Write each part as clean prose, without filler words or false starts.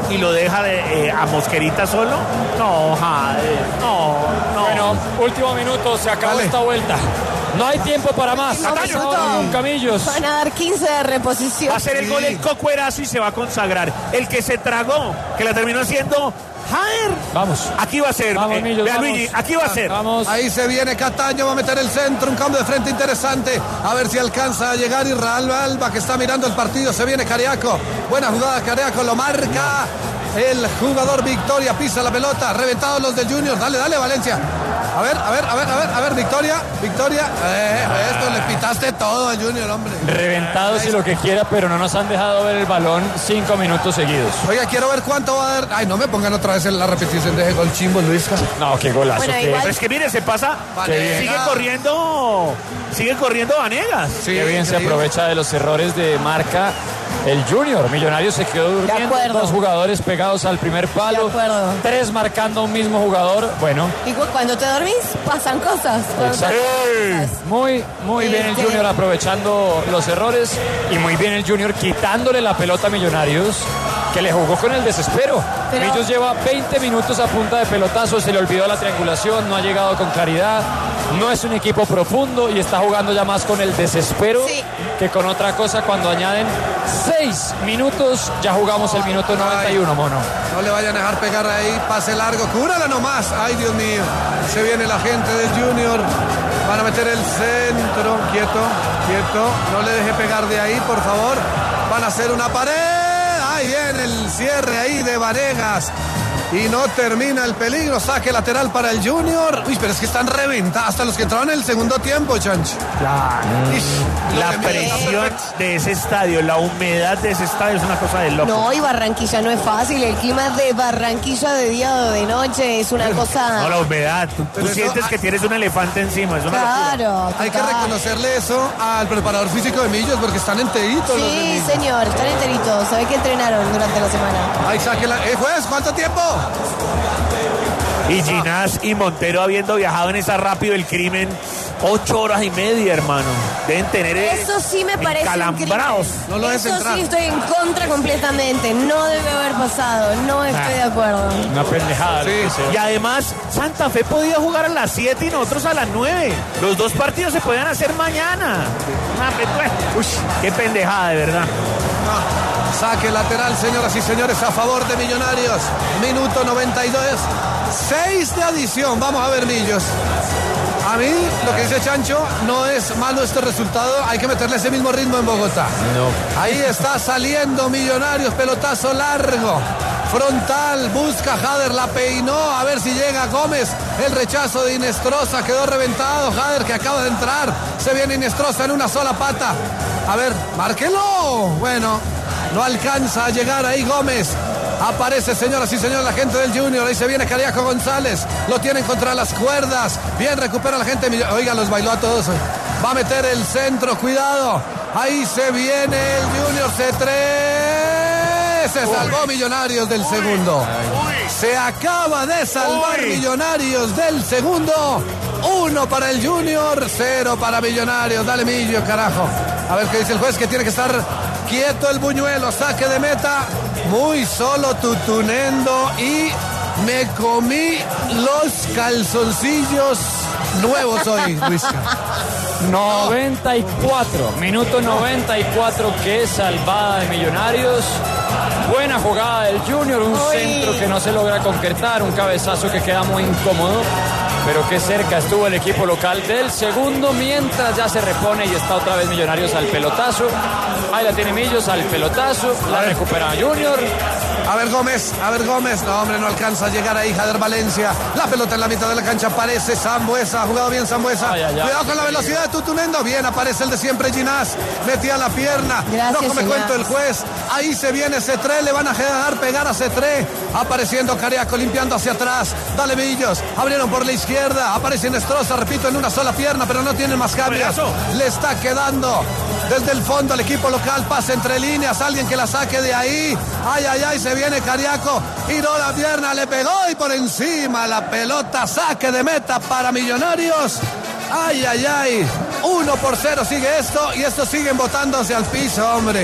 y lo deja a Mosquerita solo. No, no. Bueno, último minuto, se acabó esta vuelta. No hay tiempo para más. Camillos. Van a dar 15 de reposición. Va a hacer el gol el Cocuerazo y se va a consagrar. El que se tragó, que la terminó haciendo Jader. Vamos. Aquí va a ser. Vamos, Millos, vea, vamos. Luigi, aquí va a ser. Vamos. Ahí se viene Cataño, va a meter el centro, un cambio de frente interesante. A ver si alcanza a llegar Israel Alba, que está mirando el partido. Se viene Cariaco. Buena jugada, Cariaco lo marca. El jugador Victoria pisa la pelota. Reventados los del Junior. Dale, Valencia. A ver, Victoria. Esto le pitaste todo al Junior, hombre. Reventados y lo que quiera, pero no nos han dejado ver el balón 5 minutos seguidos. Oiga, quiero ver cuánto va a dar. Ay, no me pongan otra vez en la repetición de ese gol chimbo, Luisca. No, qué golazo. Bueno, qué, igual... Pero es que mire, se pasa. Sigue corriendo Vanegas. Sí, qué bien se increíble. aprovecha de los errores de marca el Junior. Millonarios se quedó durmiendo. Dos jugadores pegados al primer palo. De acuerdo. 3 marcando a un mismo jugador. Bueno. Y cuando te dormís, pasan cosas. Exacto. Muy bien el Junior aprovechando los errores y muy bien el Junior quitándole la pelota a Millonarios, que le jugó con el desespero. Pero... Millos lleva 20 minutos a punta de pelotazo, se le olvidó la triangulación, no ha llegado con claridad, no es un equipo profundo y está jugando ya más con el desespero que con otra cosa. Cuando añaden 6 minutos, ya jugamos el minuto 91, mono. No le vayan a dejar pegar ahí, pase largo, cúbrala nomás. Ay, Dios mío, se viene la gente del Junior. Van a meter el centro, quieto, no le deje pegar de ahí, por favor. Van a hacer una pared. Ahí viene el cierre ahí de Vanegas. Y no termina el peligro, saque lateral para el Junior. Uy, pero es que están reventados hasta los que entraron en el segundo tiempo, Chancho. La presión de ese estadio, la humedad de ese estadio es una cosa de loco. No, y Barranquilla no es fácil. El clima de Barranquilla de día o de noche es una cosa... No, la humedad. Tú eso, sientes que tienes un elefante encima. Es una locura. Claro. Hay que total. reconocerle eso al preparador físico de Millos porque están enteritos los de Sí, Millos. señor, están enteritos. Se ve que entrenaron durante la semana. Ahí saque la... juez, ¿cuánto tiempo? Y Ginás y Montero habiendo viajado en esa rápido el crimen 8 horas y media, hermano. Deben tener Eso sí me parece encalambrados. increíble. No lo dejes Eso entrar. sí estoy en contra completamente. No debe haber pasado. No estoy de acuerdo. Una pendejada. Sí, Y además, Santa Fe podía jugar a las 7 y nosotros a las 9. Los 2 partidos se podían hacer mañana. Uy, qué pendejada, de verdad. Saque lateral, señoras y señores, a favor de Millonarios. Minuto 92. 6 de adición. Vamos a ver, Millos. A mí, lo que dice Chancho, no es malo este resultado. Hay que meterle ese mismo ritmo en Bogotá. No. Ahí está saliendo Millonarios, pelotazo largo. Frontal, busca Jader, la peinó, a ver si llega Gómez. El rechazo de Inestrosa, quedó reventado. Jader que acaba de entrar. Se viene Inestrosa en una sola pata. A ver, márquelo. Bueno, no alcanza a llegar ahí Gómez. Aparece, señoras y señores, la gente del Junior. Ahí se viene Cariaco González. Lo tienen contra las cuerdas. Bien, recupera la gente. Oiga, los bailó a todos. Va a meter el centro, cuidado. Ahí se viene el Junior C3. Se salvó Millonarios del segundo. Se acaba de salvar Millonarios del segundo. 1 para el Junior, 0 para Millonarios. Dale, Millo, carajo. A ver qué dice el juez, que tiene que estar quieto el buñuelo. Saque de meta. Muy solo Tutunendo. Y me comí los calzoncillos nuevos hoy, Luis. 94, minuto 94, qué salvada de Millonarios. Buena jugada del Junior, un centro que no se logra concretar, un cabezazo que queda muy incómodo, pero qué cerca estuvo el equipo local del segundo, mientras ya se repone y está otra vez Millonarios al pelotazo. Ahí la tiene Millos al pelotazo, la recupera Junior. A ver Gómez. No, hombre, no alcanza a llegar ahí Jader Valencia. La pelota en la mitad de la cancha, aparece Sambuesa. Ha jugado bien Sambuesa. Cuidado con la velocidad de Tutunendo. Bien, aparece el de siempre Ginás. Metía la pierna. Gracias, no come Ginás. cuento el juez. Ahí se viene C3. Le van a dejar pegar a C3. Apareciendo Cariaco, limpiando hacia atrás. Dale, Villos. Abrieron por la izquierda. Aparece Nestroza, repito, en una sola pierna, pero no tiene más cambios. Le está quedando desde el fondo al equipo local. Pase entre líneas. Alguien que la saque de ahí. Ay, se viene Cariaco, giró la pierna, le pegó y por encima la pelota, saque de meta para Millonarios. Ay, 1-0 sigue esto y estos siguen botándose al piso, hombre.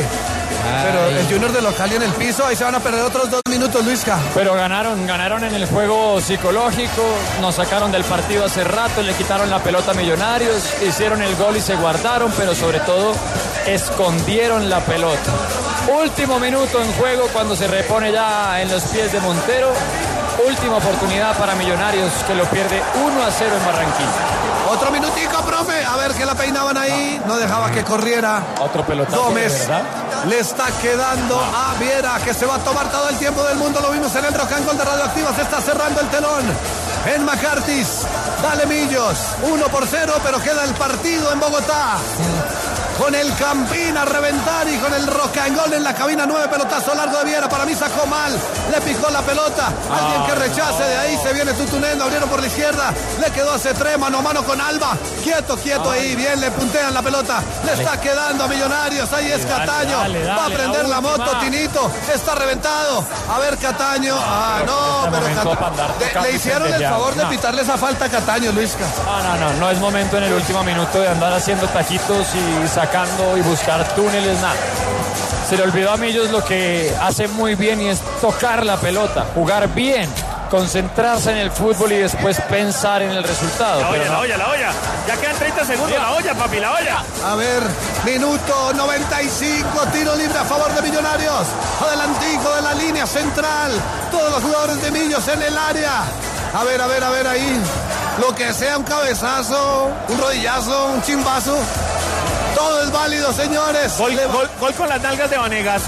Pero el Junior de local y en el piso, ahí se van a perder otros 2 minutos, Luisca. Pero ganaron en el juego psicológico, nos sacaron del partido hace rato, le quitaron la pelota a Millonarios, hicieron el gol y se guardaron, pero sobre todo escondieron la pelota. Último minuto en juego cuando se repone ya en los pies de Montero. Última oportunidad para Millonarios que lo pierde 1-0 en Barranquilla. Otro minutico, profe. A ver que la peinaban ahí. No dejaba que corriera. Otro pelotazo. Gómez. Le está quedando a Viera, que se va a tomar todo el tiempo del mundo. Lo vimos en el Rock and Roll de Radioactiva. Se está cerrando el telón. En McCarthy's. Dale Millos. 1-0, pero queda el partido en Bogotá. Con el Campín a reventar y con el Rock and Roll en la cabina. 9 pelotazo largo de Viera. Para mí sacó mal. Le picó la pelota. Alguien que rechace de ahí. Se viene Tutunendo. Abrieron por la izquierda. Le quedó a C3. Mano a mano con Alba. Quieto ahí. Bien, le puntean la pelota. Le está quedando a Millonarios. Ahí es Cataño. Va a prender la moto. Tinito. Está reventado. A ver, Cataño. No, pero le hicieron el favor de pitarle esa falta a Cataño, Luisca. No es momento en el último minuto de andar haciendo taquitos y sacando y buscar túneles, nada. Se le olvidó a Millos lo que hace muy bien y es tocar la pelota, jugar bien, concentrarse en el fútbol y después pensar en el resultado. La olla. Ya quedan 30 segundos, la olla, papi, la olla. A ver, minuto 95, tiro libre a favor de Millonarios. Adelantico de la línea central. Todos los jugadores de Millos en el área. A ver ahí. Lo que sea, un cabezazo, un rodillazo, un chimbazo. Todo es válido, señores. Gol con las nalgas de Vanegas.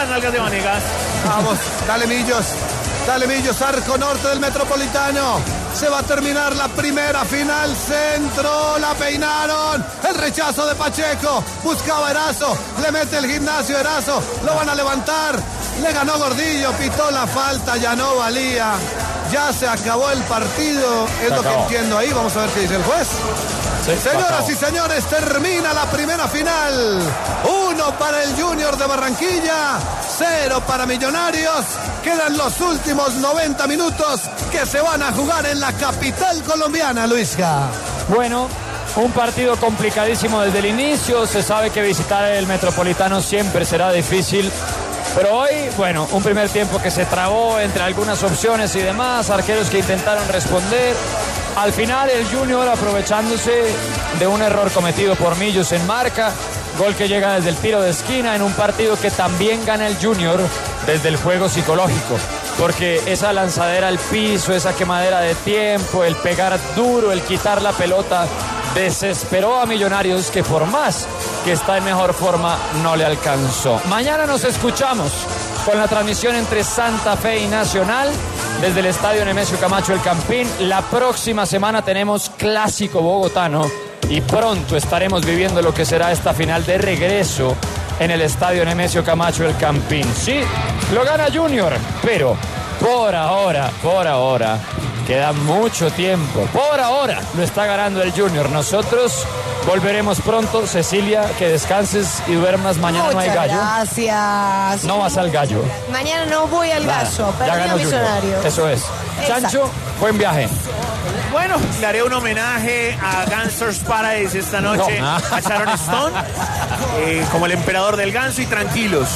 Vamos, dale Millos, arco norte del Metropolitano. Se va a terminar la primera final. Centro, la peinaron. El rechazo de Pacheco. Buscaba Erazo. Le mete el Gimnasio Erazo. Lo van a levantar. Le ganó Gordillo. Pitó la falta. Ya no valía. Ya se acabó el partido. Es lo que entiendo ahí. Vamos a ver qué dice el juez. Sí, señoras y señores, termina la primera final. 1 para el Junior de Barranquilla, 0 para Millonarios. Quedan los últimos 90 minutos que se van a jugar en la capital colombiana, Luisca. Bueno, un partido complicadísimo desde el inicio. Se sabe que visitar el Metropolitano siempre será difícil. Pero hoy, bueno, un primer tiempo que se trabó entre algunas opciones y demás, arqueros que intentaron responder. Al final el Junior aprovechándose de un error cometido por Millos en marca, gol que llega desde el tiro de esquina en un partido que también gana el Junior desde el juego psicológico, porque esa lanzadera al piso, esa quemadera de tiempo, el pegar duro, el quitar la pelota, desesperó a Millonarios que por más que está en mejor forma no le alcanzó. Mañana nos escuchamos con la transmisión entre Santa Fe y Nacional desde el estadio Nemesio Camacho El Campín. La próxima semana tenemos clásico bogotano y pronto estaremos viviendo lo que será esta final de regreso en el estadio Nemesio Camacho El Campín. Sí, lo gana Junior, pero por ahora queda mucho tiempo. Por ahora lo está ganando el Junior. Nosotros volveremos pronto. Cecilia, que descanses y duermas. Mañana no hay gallo. Gracias. No vas al gallo. Mañana no voy al gallo. Perdí a Millonarios. Eso es. Exacto. Chancho, buen viaje. Bueno, le haré un homenaje a Gangsters Paradise esta noche, a Sharon Stone, como el emperador del ganso. Y tranquilos,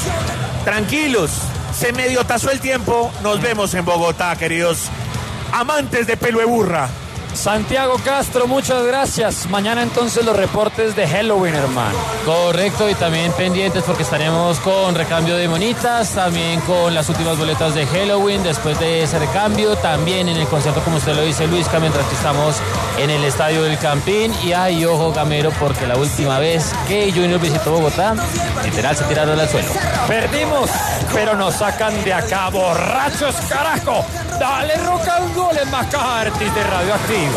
se medio tasó el tiempo. Nos vemos en Bogotá, queridos amantes de pelo de burra. Santiago Castro, muchas gracias. Mañana entonces los reportes de Halloween, hermano. Correcto, y también pendientes porque estaremos con recambio de monitas, también con las últimas boletas de Halloween, después de ese recambio, también en el concierto, como usted lo dice, Luisca, mientras que estamos en el estadio del Campín. Y ay, ojo, Gamero, porque la última vez que Junior visitó Bogotá, literal se tiraron al suelo. Perdimos, pero nos sacan de acá, borrachos, carajo. Dale Rock and Roll en McCarthy's de Radioactiva.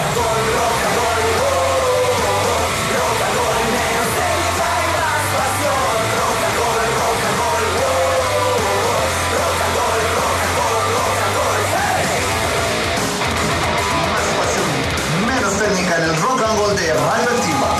Menos técnica en el Rock and Roll de Radioactiva.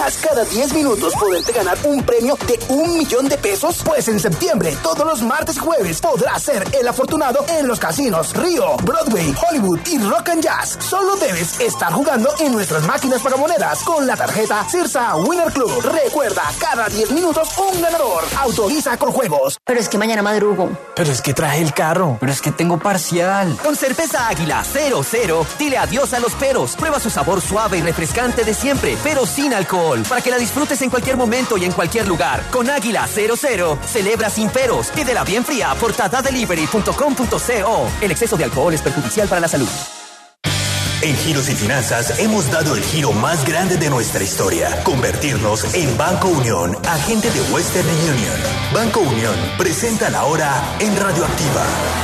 imaginas cada 10 minutos poderte ganar un premio de $1.000.000? Pues en septiembre, todos los martes y jueves, podrás ser el afortunado en los casinos Río, Broadway, Hollywood y Rock and Jazz. Solo debes estar jugando en nuestras máquinas pagamonedas con la tarjeta Cirsa Winner Club. Recuerda, cada 10 minutos un ganador. Autoriza con juegos. Pero es que mañana madrugo. Pero es que traje el carro. Pero es que tengo parcial. Con Cerveza Águila 00, dile adiós a los peros. Prueba su sabor suave y refrescante de siempre, pero sin alcohol, para que la disfrutes en cualquier momento y en cualquier lugar. Con Águila 00, celebra sin peros. Pídela bien fría por tadadelivery.com.co. El exceso de alcohol es perjudicial para la salud. En Giros y Finanzas hemos dado el giro más grande de nuestra historia: convertirnos en Banco Unión, agente de Western Union. Banco Unión presenta la hora en Radioactiva.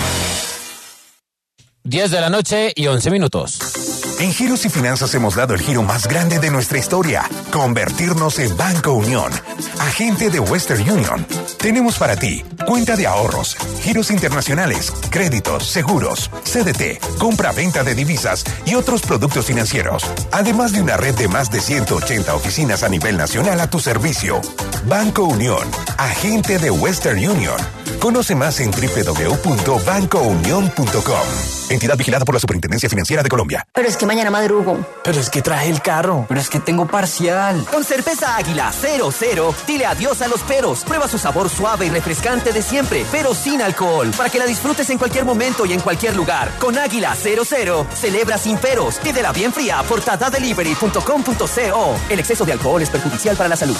10 de la noche y 11 minutos. En Giros y Finanzas hemos dado el giro más grande de nuestra historia: convertirnos en Banco Unión, agente de Western Union. Tenemos para ti cuenta de ahorros, giros internacionales, créditos, seguros, CDT, compra-venta de divisas y otros productos financieros. Además de una red de más de 180 oficinas a nivel nacional a tu servicio. Banco Unión, agente de Western Union. Conoce más en www.bancounion.com. Entidad vigilada por la Superintendencia Financiera de Colombia. Pero es que mañana madrugo. Pero es que traje el carro. Pero es que tengo parcial. Con Cerveza Águila 00, dile adiós a los peros. Prueba su sabor suave y refrescante de siempre, pero sin alcohol, para que la disfrutes en cualquier momento y en cualquier lugar. Con Águila 00, celebra sin peros. Pídela bien fría por tadadelivery.com.co. El exceso de alcohol es perjudicial para la salud.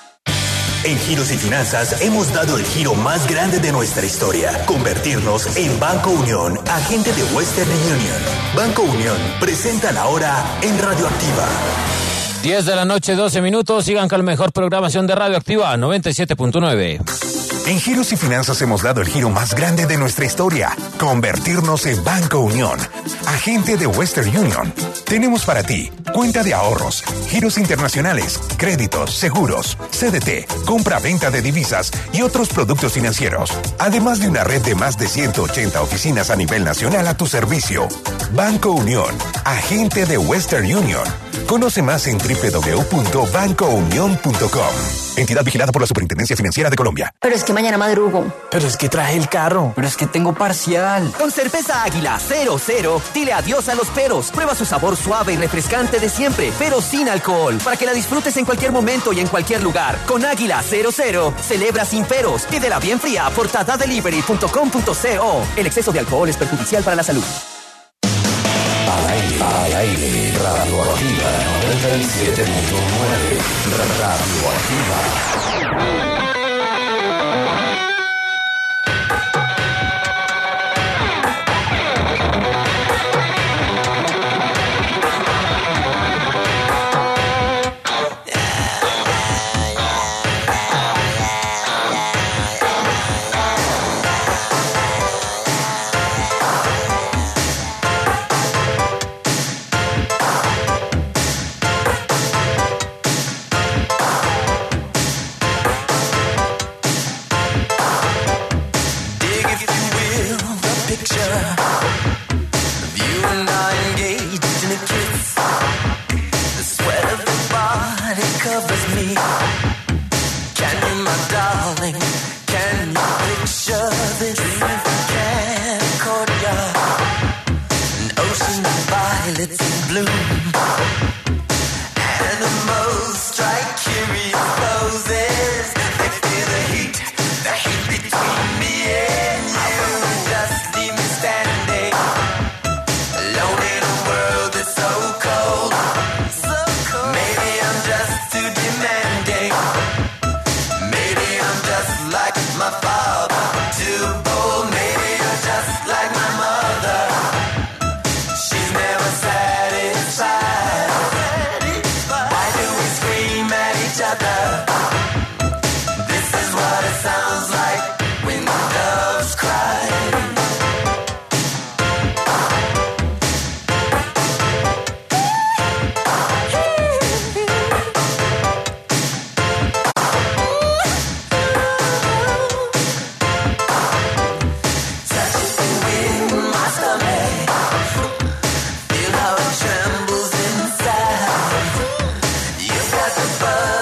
En Giros y Finanzas hemos dado el giro más grande de nuestra historia: convertirnos en Banco Unión, agente de Western Union. Banco Unión presenta la hora en Radioactiva. 10 de la noche, 12 minutos. Sigan con la mejor programación de Radioactiva 97.9. En Giros y Finanzas hemos dado el giro más grande de nuestra historia: convertirnos en Banco Unión, agente de Western Union. Tenemos para ti cuenta de ahorros, giros internacionales, créditos, seguros, CDT, compra-venta de divisas y otros productos financieros. Además de una red de más de 180 oficinas a nivel nacional a tu servicio. Banco Unión, agente de Western Union. Conoce más en www.bancounion.com. Entidad vigilada por la Superintendencia Financiera de Colombia. Pero es que mañana madrugo. Pero es que traje el carro. Pero es que tengo parcial. Con Cerveza Águila 00, dile adiós a los peros. Prueba su sabor suave y refrescante de siempre, pero sin alcohol, para que la disfrutes en cualquier momento y en cualquier lugar. Con Águila 00, celebra sin peros. Pídela bien fría por tadadelivery.com.co. El exceso de alcohol es perjudicial para la salud. Al aire, Radioactiva 97.9, Radioactiva. Feel how it trembles inside. You've got the buzz.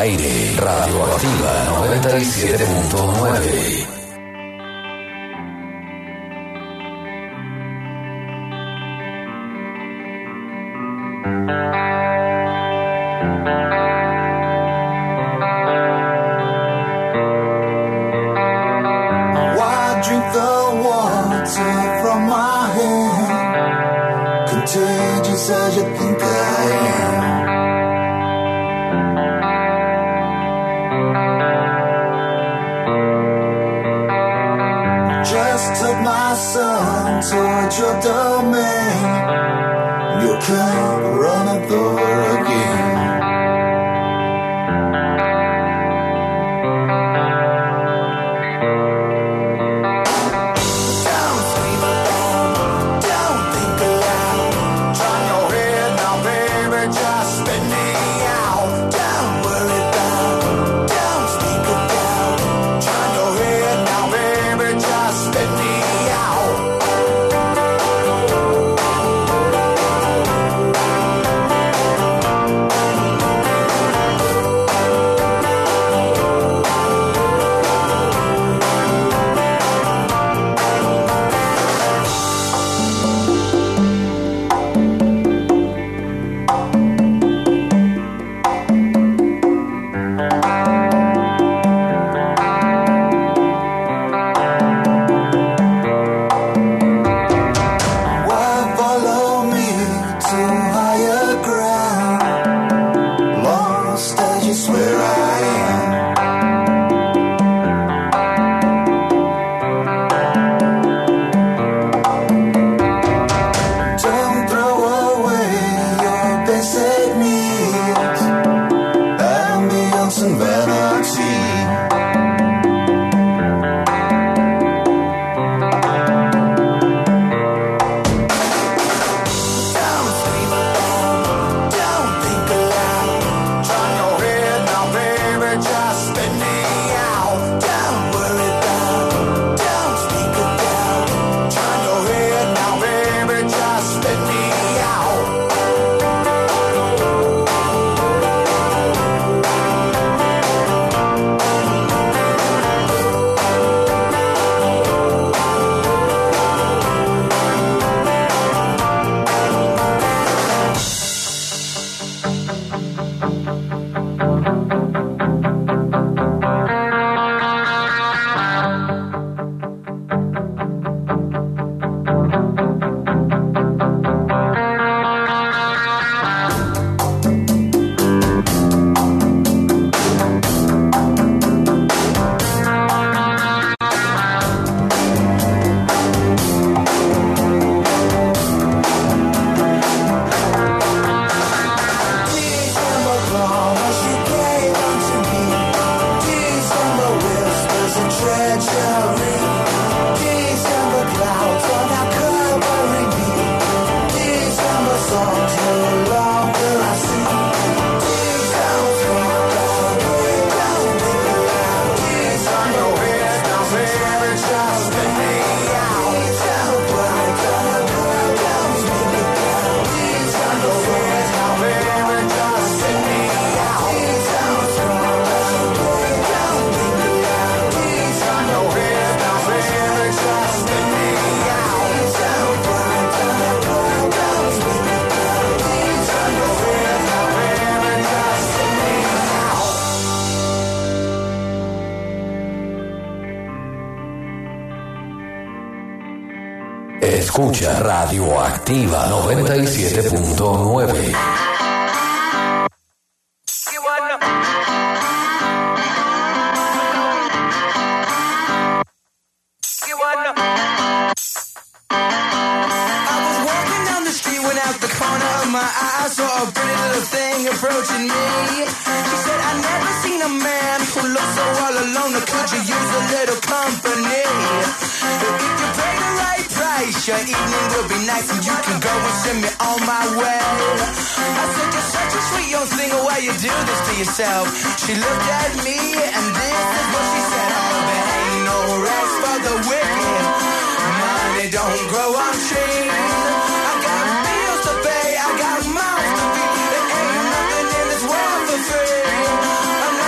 aire, Radioactiva 97.9. As you think I am. Just took my son towards your domain. You can't run it over again. Escucha Radioactiva 97.9. Approaching me, she said, I never seen a man who looks so all alone. Could you use a little company? If you pay the right price, your evening will be nice, and you can go and send me on my way. I said, you're such a sweet young thing, why you do this to yourself? She looked at me, and this is what she said: oh, there ain't no rest for the wicked. Money don't grow on trees. I got bills to pay, I got mouths to feed. There ain't nothing in this world for free. I'm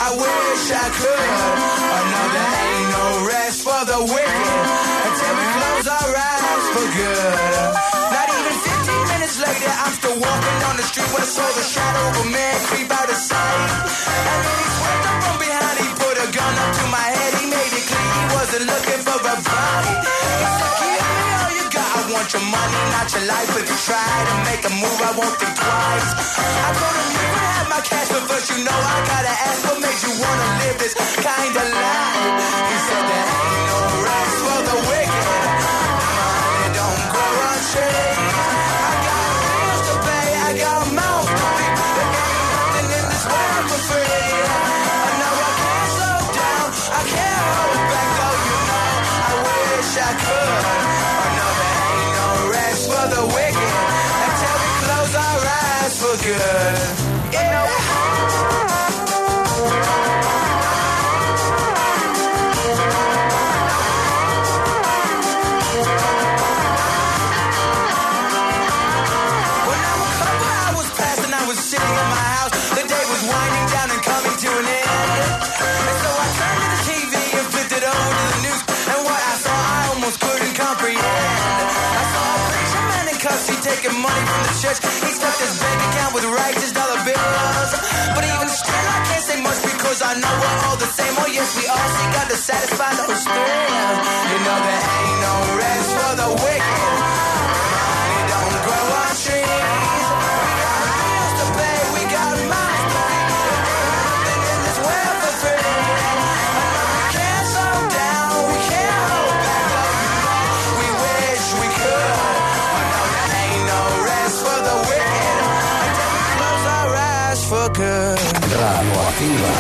I wish I could. No, there ain't no rest for the wicked until we close our eyes for good. Not even 15 minutes later, I'm still walking down the street when I saw the shadow of a man creep out of sight. And then he swept up from behind, he put a gun up to my head, he made it clear he wasn't looking for a fight. He said, give me all you got, I want your money, not your life. If you try to make a move, I won't think twice. I told him you can have my cash, but first you know I gotta ask, what made you wanna live this kind of life? He said there ain't no rest for the wicked, money don't grow on trees. I got bills to pay, I got mouths to feed, there ain't nothing in this world for free. I know I can't slow down, I can't hold back, though you know I wish I could. I know there ain't no rest for the wicked until we close our eyes for good. Yeah. Sitting in my house, the day was winding down and coming to an end. And so I turned to the TV and flipped it over to the news, and what I saw I almost couldn't comprehend. I saw a preacher man in cuffs, he taking money from the church. He stuffed his bank account with righteous dollar bills. But even still I can't say much because I know we're all the same. Oh yes, we all seek God to satisfy those thrills. You know there ain't no rest for the wicked, money don't grow on trees. Radioactiva.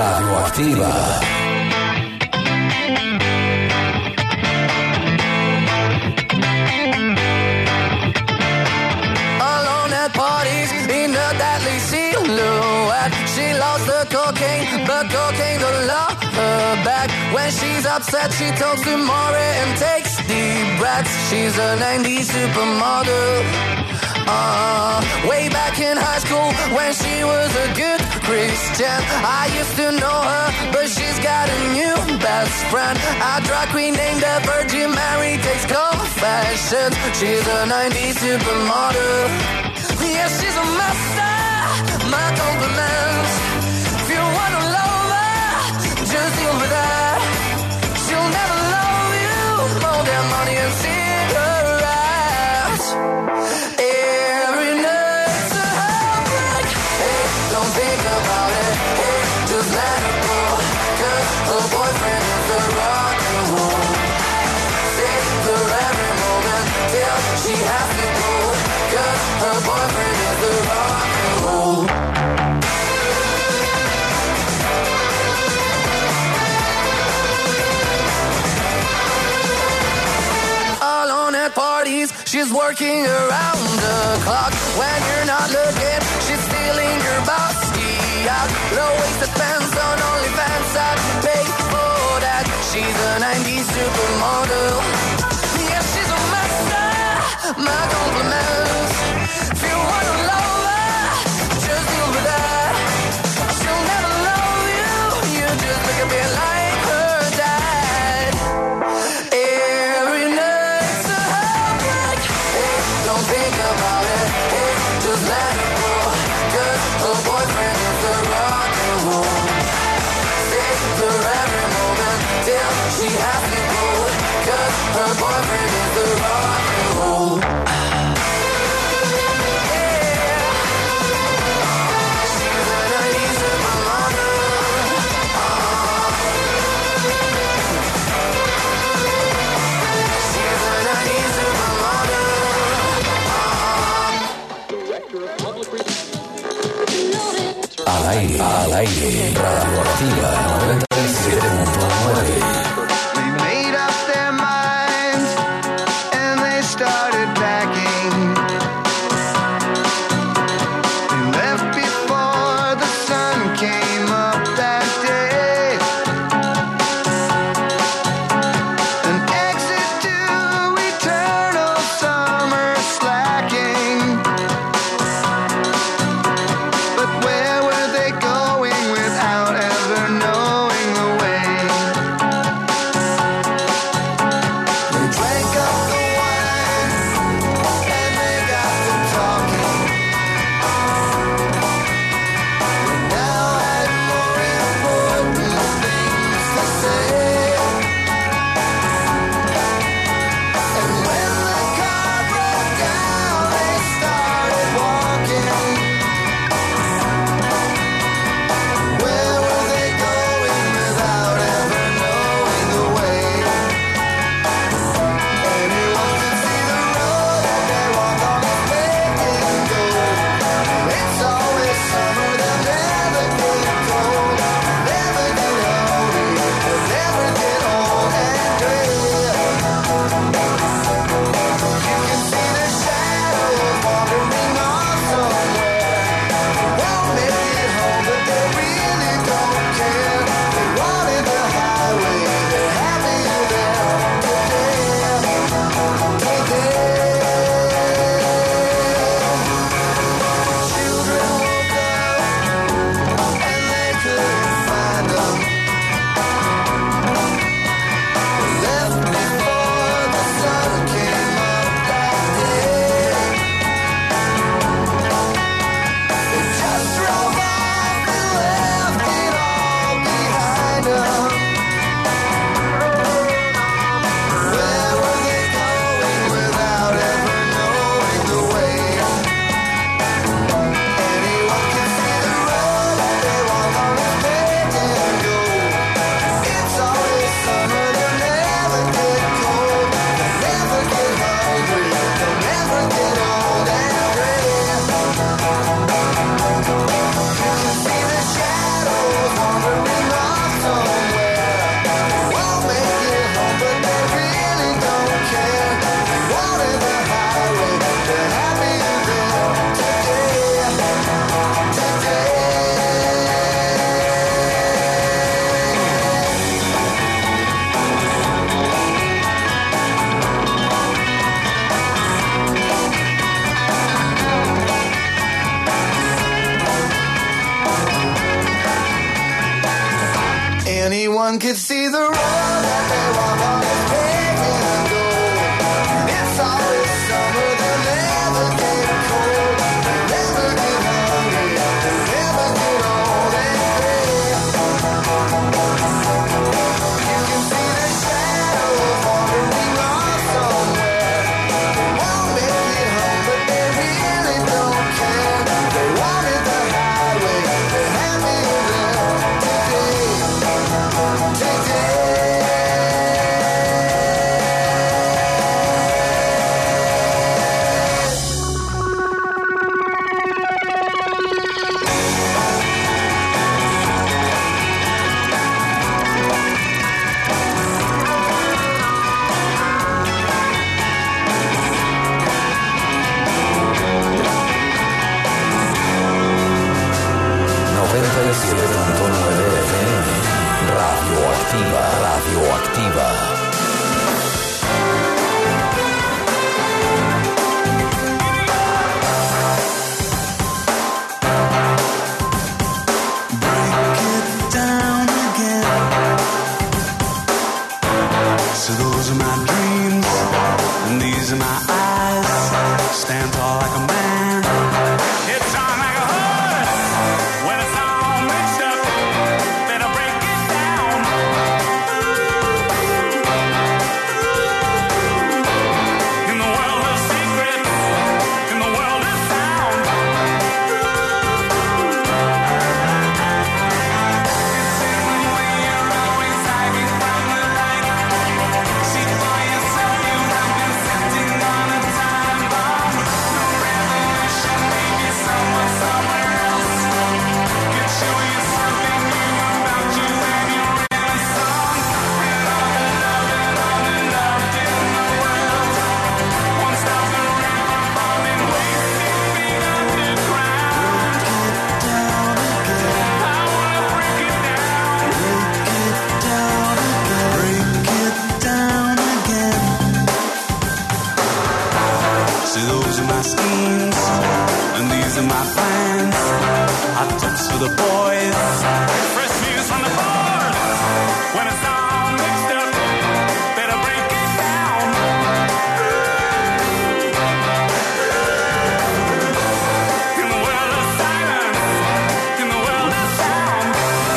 Radioactiva. Alone at parties in a deadly silhouette. She loves the cocaine, but cocaine don't love her back. When she's upset, she talks to Maury and takes deep breaths. She's a 90s supermodel. Way back in high school when she was a good Christian, I used to know her, but she's got a new best friend. A drag queen named the Virgin Mary takes confessions. She's a 90s supermodel. Yeah, she's a master. My compliments. If you wanna love her, just deal with her. She'll never love you more than money and cigarettes. Every night's a heartbreak. Hey, don't think about it. Hey, just let her go. 'Cause her boyfriend is a rock and roll. Save her every moment till she has to go. 'Cause her boyfriend is a rock and roll. Alone at parties, she's working around the clock. When you're not looking, she's stealing your bossy out. Low-waisted pants on OnlyFans, I'd pay for that. She's a 90s supermodel. Yeah, she's a master. My compliments. If you wanna love her, just deal with her. She'll never love you. You just look a bit like her dad. Every night's a heartbreak. Hey, don't think about it. Hey, just let it go. 'Cause her boyfriend is a rock and roll. Save her every moment till she has to go. 'Cause her boyfriend is a rock and roll. anyone could see the road that they walk on is paved in gold. It's always summer, they'll never get cold, they'll never get hungry, they'll never get old and gray. You can see the shadows wandering off somewhere. They won't make it home, but they really don't care. They wanted the highway, they're happy there today. Radioactiva. Break it down again. So those are my dreams, and these are my eyes. Stand tall like a man. It's on like a horse when it's all mixed up. Better break it down. In the world of secrets, in the world of sound. It's in the way you're always hiding from the light. See for yourself, you have been sitting on a time bomb. No revolution, maybe someone somewhere else could show you something new about you and your inner song. And all the love and all the loved in the world won't stop the rain from falling, wasting me underground. I wanna break it down. Break it down again. See, those are my schemes, and these are my plans. Hot tips for the boys, fresh news from the board. When it's all mixed up, better break it down. In the world of silence, in the world of sound.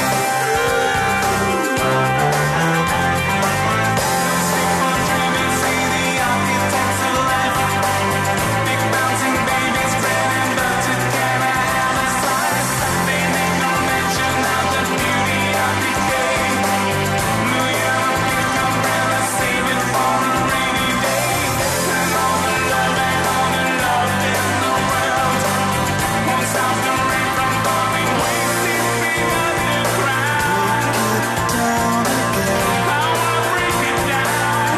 Sleep on dreaming, see the architects of life. Big bouncing babies, bread and butter, can I have a slice? They make no mention of the beauty of decay. New York, big umbrella, save it for a rainy day. And all the love and all the love in the world won't stop the rain from falling, wasting me underground. I wanna break it down.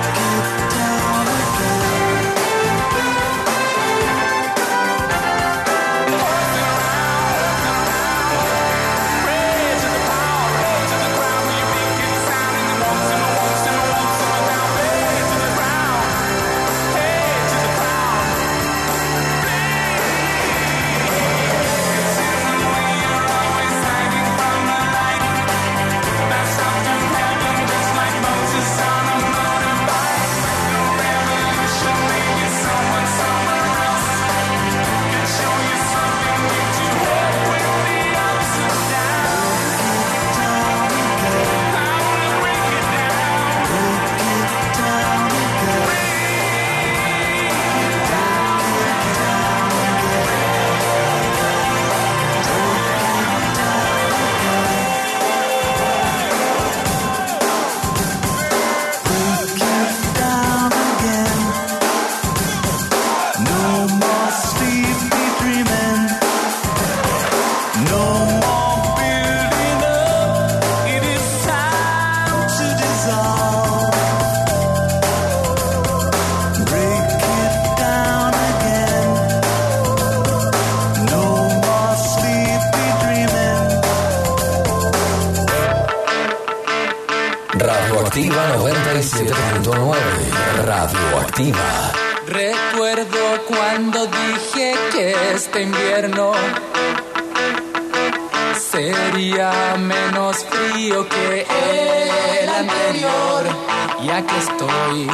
Radioactiva 97.9. Radioactiva. Recuerdo cuando dije que este invierno sería menos frío que el anterior. Y aquí estoy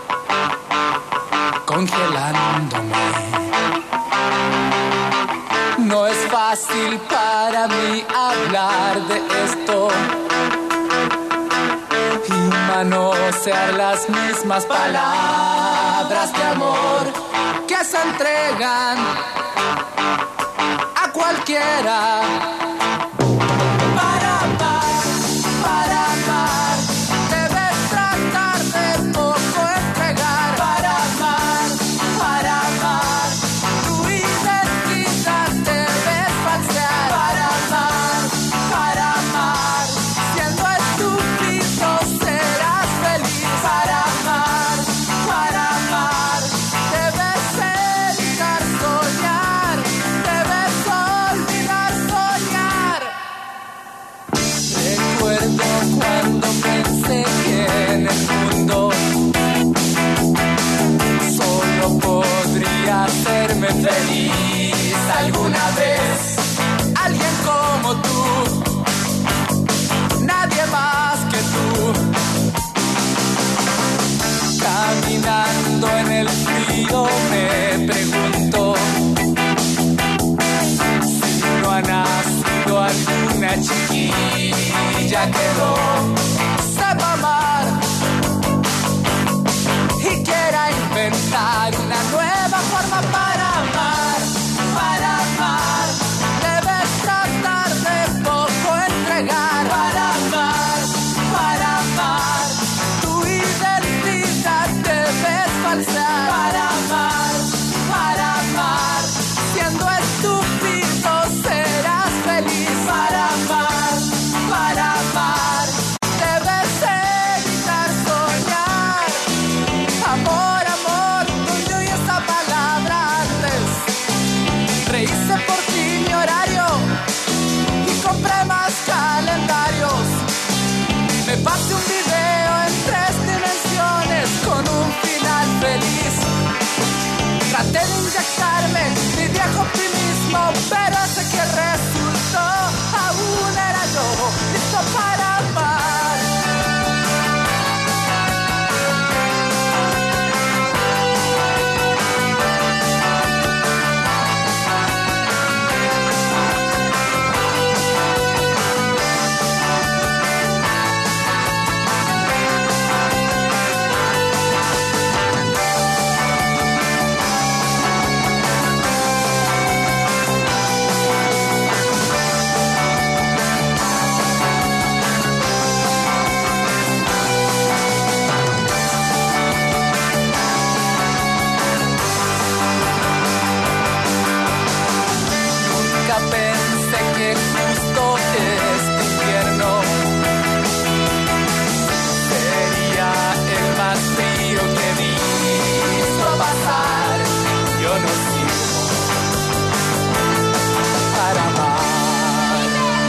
congelándome. No es fácil para mí hablar de esto y manosear las mismas palabras de amor que se entregan a cualquiera. Para amar, debes tratar de poco entregar. Para amar, tu identidad debes falsear. Para amar, siendo estúpido serás feliz. Para amar, debes evitar soñar, debes olvidar soñar. Recuerdo cuando pensé que en el mundo solo podría hacerme feliz alguna vez alguien como tú, nadie más que tú. Caminando en el frío me pregunto si no ha nacido alguna chiquilla que no sepa amar y quiera inventar una nueva forma para amar. Para amar, debes tratar de poco entregar. Para amar, tu identidad debes falsear. Para amar, siendo estúpido serás feliz. Para amar, debes evitar soñar. Amor, tuyo y esa palabra antes. Rehice por ti mi horario y compré más calendarios. Me pasé un video en 3 dimensiones con un final feliz. Traté de inyectarme mi viejo optimismo, pero ese que resultó aún era yo, listo para amar. Pensé que justo este invierno sería el más frío que he visto pasar. Yo no sirvo para amar.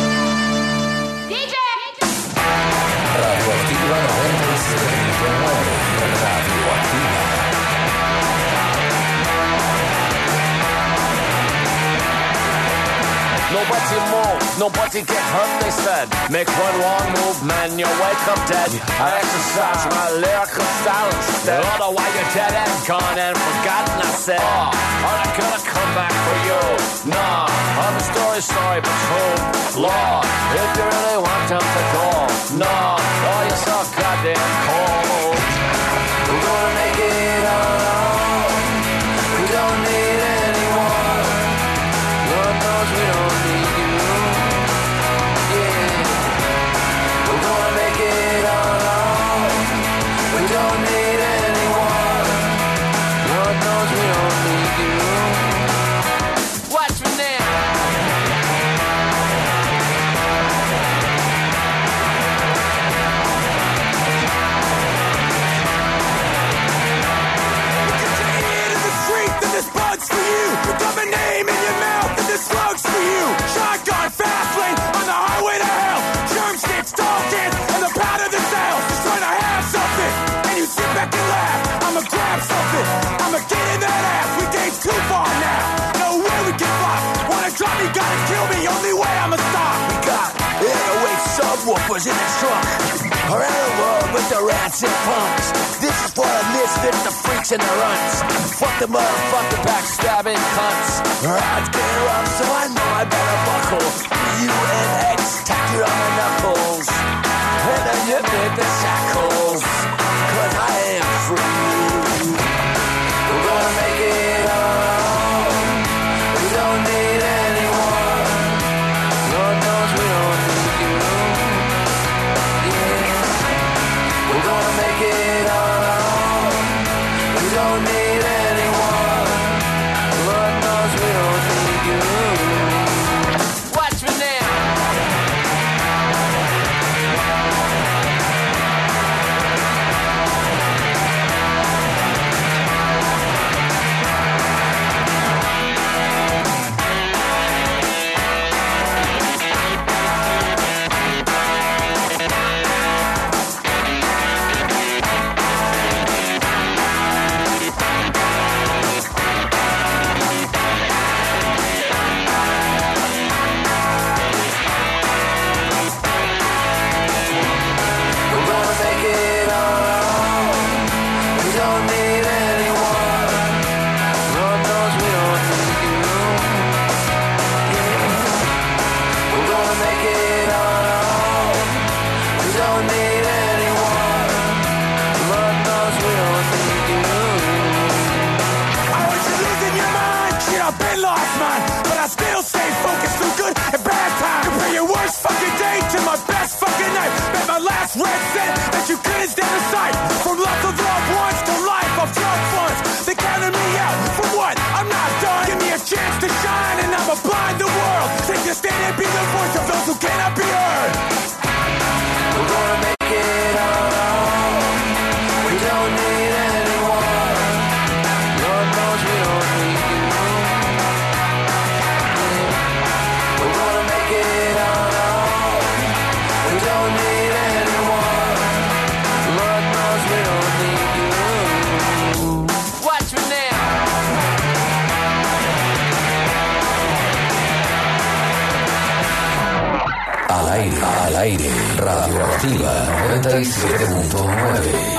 Radioactiva 97.9. Radioactiva. Nobody move, nobody get hurt, they said. Make one wrong move, man, you wake up dead. I exercise my lyrical style instead. Otherwise you're dead and gone and forgotten, I said. Oh, I'm not gonna come back for you. Nah, I'm a story, but true. Lord, if you really want them to go. No, oh, you're so goddamn cold. We're gonna make it alone. We don't need anyone. Lord knows we don't need you. Yeah. We're gonna make it alone. We don't need anyone. Lord knows we don't need you. Watch me now. woofers in the trunk. Around the world with the rats and punks. This is for the misfits, the freaks and the runts. Fuck the motherfucking backstabbing cunts. Odds get rough, so I know I better buckle. UNX, tattooed on my knuckles. And then you hit the shackles. Cause I am free. We're gonna make it all. We don't need anyone. Lord knows we don't need you. Yeah. We're gonna make it all. We don't need anyone. Lord knows we don't need you. Watch me now. Red set that you couldn't stand the sight. From lots of loved ones to life of drug funds. They counted me out for what? I'm not done. Give me a chance to shine and I'ma blind the world. Take a stand and be the voice of those who cannot be heard. We're gonna make it all. We don't need anyone. Lord knows we don't need you. We're gonna make it all. We don't need anyone. Lord knows we don't need you. Watch me now. Al aire, Radioactiva 97.9.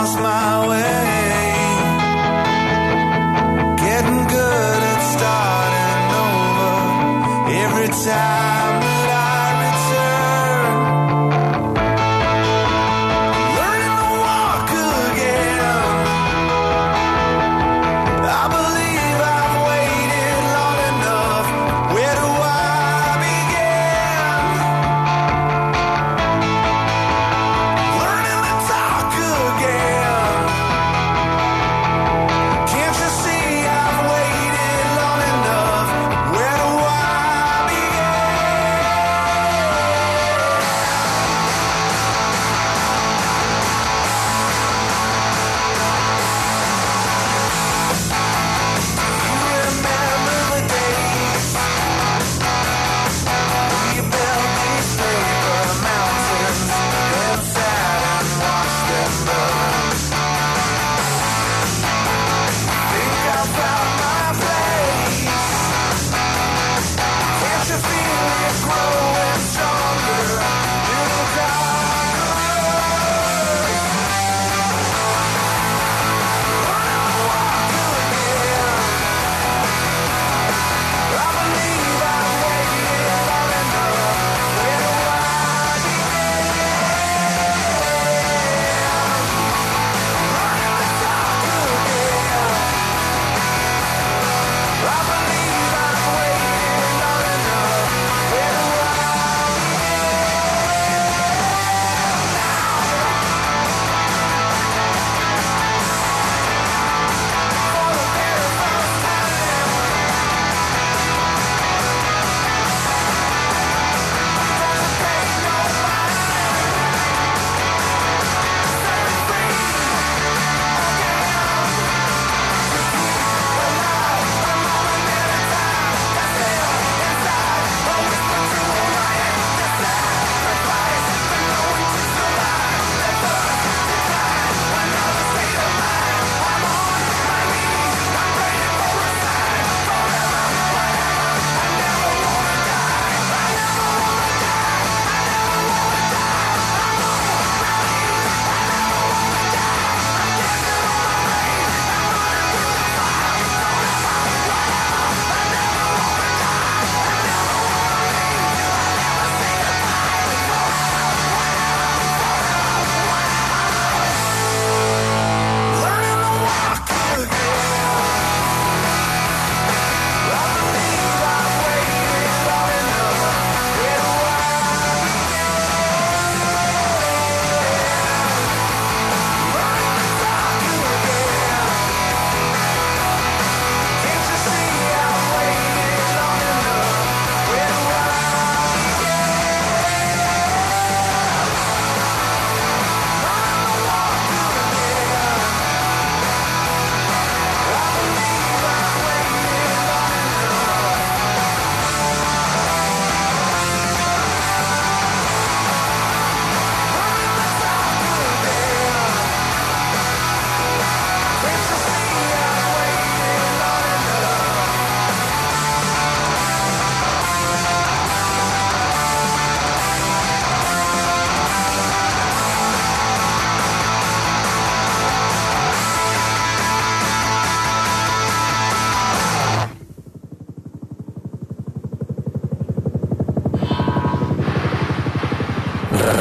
Getting good at starting.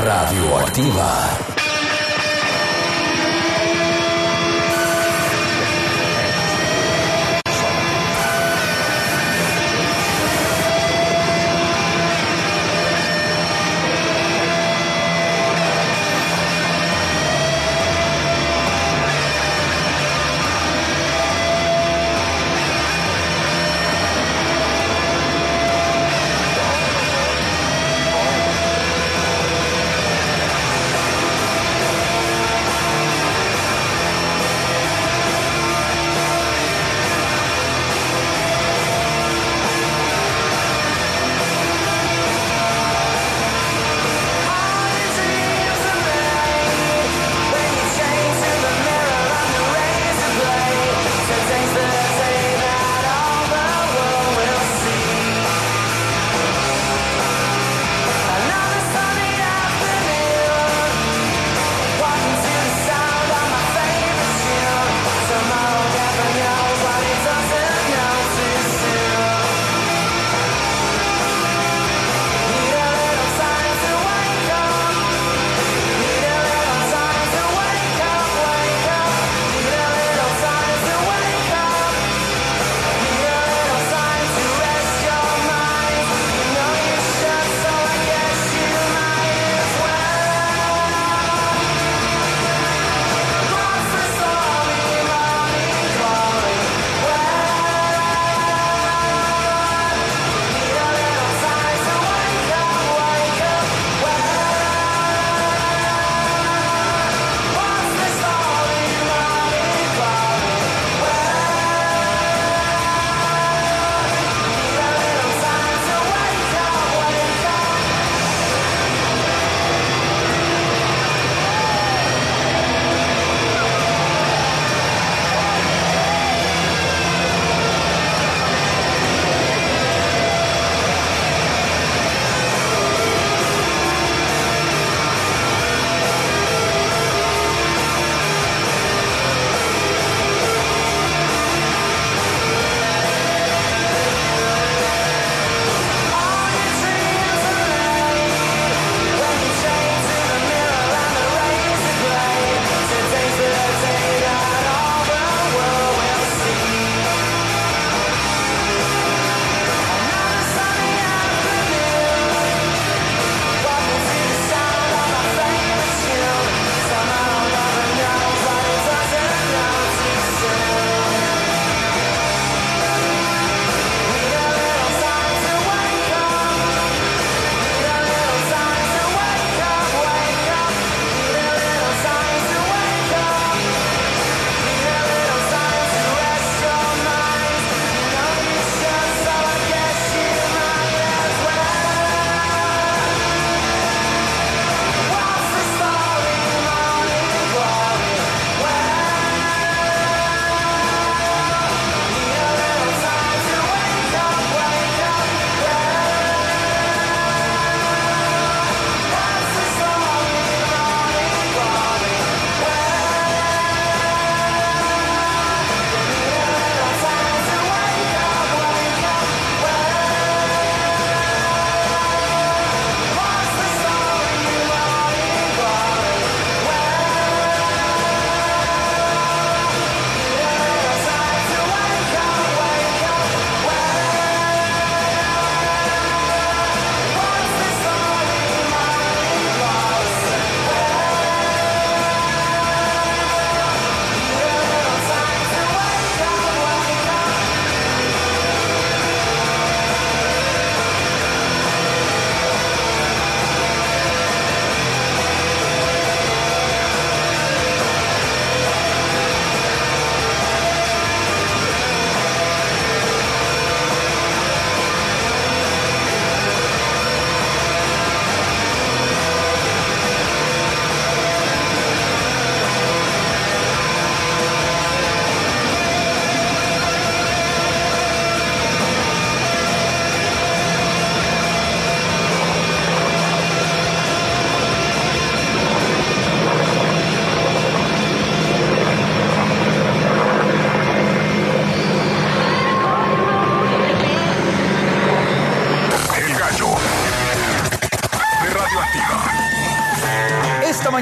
Radioactiva.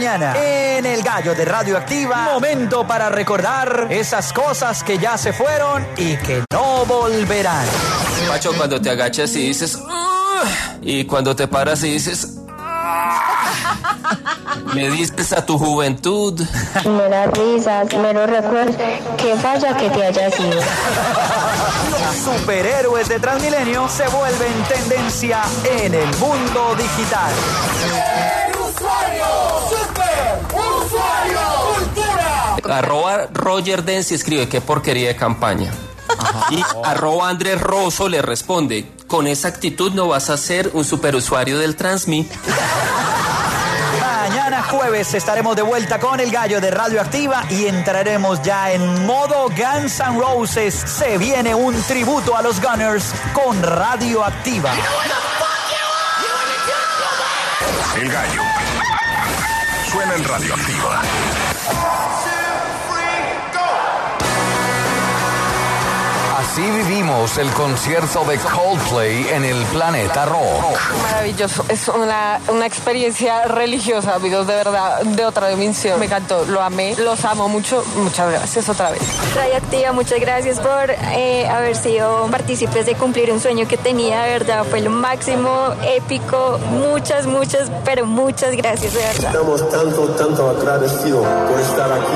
mañana, en El Gallo de Radioactiva, momento para recordar esas cosas que ya se fueron y que no volverán. Macho, cuando te agachas y dices... y cuando te paras y dices... le dices a tu juventud. Meras risas, meros recuerdos. Que falla que te hayas ido. Los superhéroes de Transmilenio se vuelven tendencia en el mundo digital. @ Roger Dance escribe qué porquería de campaña. Y @ Andrés Rosso le responde: con esa actitud no vas a ser un superusuario del Transmi. Mañana jueves estaremos de vuelta con El Gallo de Radioactiva y entraremos ya en modo Guns N' Roses. Se viene un tributo a los Gunners con Radioactiva. El Gallo suena en Radioactiva. Así vivimos el concierto de Coldplay en el Planeta Rock. Maravilloso, es una experiencia religiosa, amigos, de verdad, de otra dimensión. Me encantó, lo amé, los amo mucho, muchas gracias otra vez. Radioactiva, muchas gracias por haber sido partícipes de cumplir un sueño que tenía, de verdad, fue lo máximo, épico, muchas, pero muchas gracias, de verdad. Estamos tanto agradecidos por estar aquí.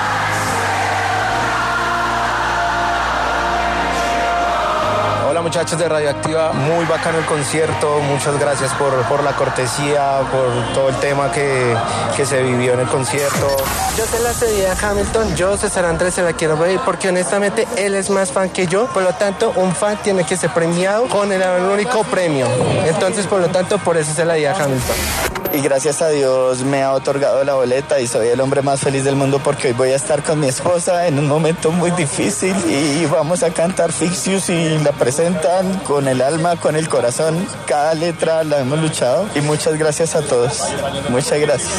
Hola muchachos de Radioactiva, muy bacano el concierto, muchas gracias por la cortesía, por todo el tema que se vivió en el concierto. Yo se la cedí a Hamilton, yo César Andrés se la quiero ver porque honestamente él es más fan que yo, por lo tanto un fan tiene que ser premiado con el único premio, entonces por lo tanto por eso se la di a Hamilton. Y gracias a Dios me ha otorgado la boleta y soy el hombre más feliz del mundo porque hoy voy a estar con mi esposa en un momento muy difícil y vamos a cantar Fix You y la presentan con el alma, con el corazón. Cada letra la hemos luchado y muchas gracias a todos. Muchas gracias.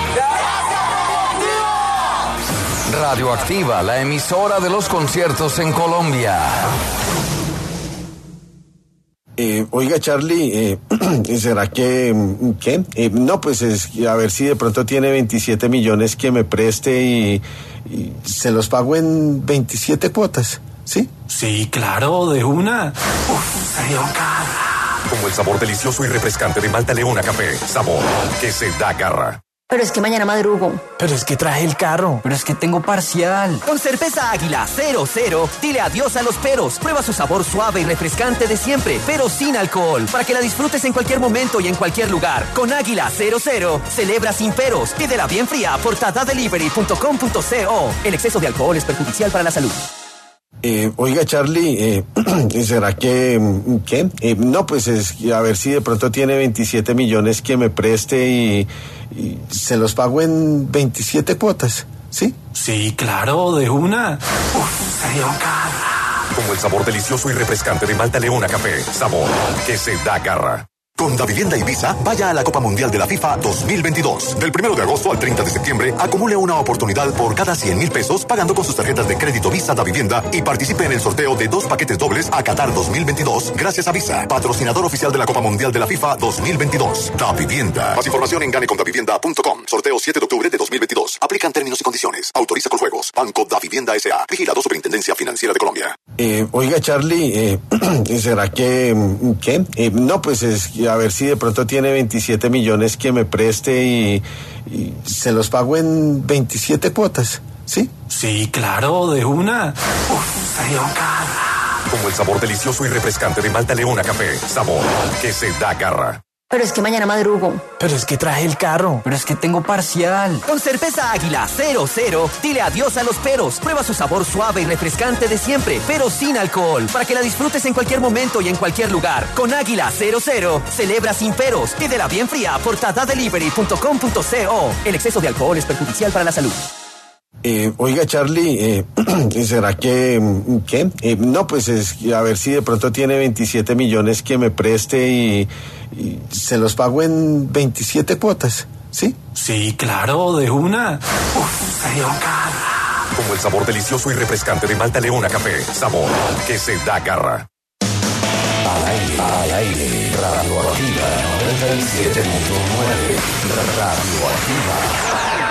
Radioactiva, la emisora de los conciertos en Colombia. Oiga, Charlie, ¿será que qué? No, pues es a ver si de pronto tiene 27 millones que me preste y se los pago en 27 cuotas, ¿sí? Sí, claro, de una. Como el sabor delicioso y refrescante de Malta Leona Café. Sabor que se da garra. Pero es que mañana madrugo. Pero es que traje el carro. Pero es que tengo parcial. Con cerveza Águila 00, dile adiós a los peros. Prueba su sabor suave y refrescante de siempre, pero sin alcohol, para que la disfrutes en cualquier momento y en cualquier lugar. Con Águila 00, celebra sin peros. Pídela bien fría por tadadelivery.com.co. El exceso de alcohol es perjudicial para la salud. Oiga, Charlie, ¿será que qué? No, pues es a ver si de pronto tiene 27 millones que me preste y se los pago en 27 cuotas, ¿sí? Sí, claro, de una. Como el sabor delicioso y refrescante de Malta Leona Café. Sabor que se da garra. Con Davivienda Ibiza, vaya a la Copa Mundial de la FIFA 2022. Del 1 de agosto al 30 de septiembre, acumule una oportunidad por cada 100,000 pesos pagando con sus tarjetas de crédito Visa Davivienda y participe en el sorteo de 2 paquetes dobles a Qatar 2022 gracias a Visa, patrocinador oficial de la Copa Mundial de la FIFA 2022. Davivienda. Más información en ganecondavivienda.com. Sorteo 7 de octubre de 2022. Aplican términos y condiciones. Autoriza con juegos. Banco Davivienda S.A. Vigilado Superintendencia Financiera de Colombia. Oiga, Charlie, ¿será que qué? No, pues es a ver si de pronto tiene 27 millones que me preste y se los pago en 27 cuotas, ¿sí? Sí, claro, de una. Como el sabor delicioso y refrescante de Malta Leona Café. Sabor que se da garra. Pero es que mañana madrugo. Pero es que traje el carro. Pero es que tengo parcial. Con cerveza Águila 00, dile adiós a los peros. Prueba su sabor suave y refrescante de siempre, pero sin alcohol, para que la disfrutes en cualquier momento y en cualquier lugar. Con Águila 00, celebra sin peros. Pídela bien fría por tadadelivery.com.co. El exceso de alcohol es perjudicial para la salud. Oiga, Charlie, ¿será que qué? No, pues es a ver si de pronto tiene 27 millones que me preste y se los pago en 27 cuotas, ¿sí? Sí, claro, de una. Como el sabor delicioso y refrescante de Malta Leona Café. Sabor que se da garra. Al aire. Radioactiva 97.9. Radioactiva.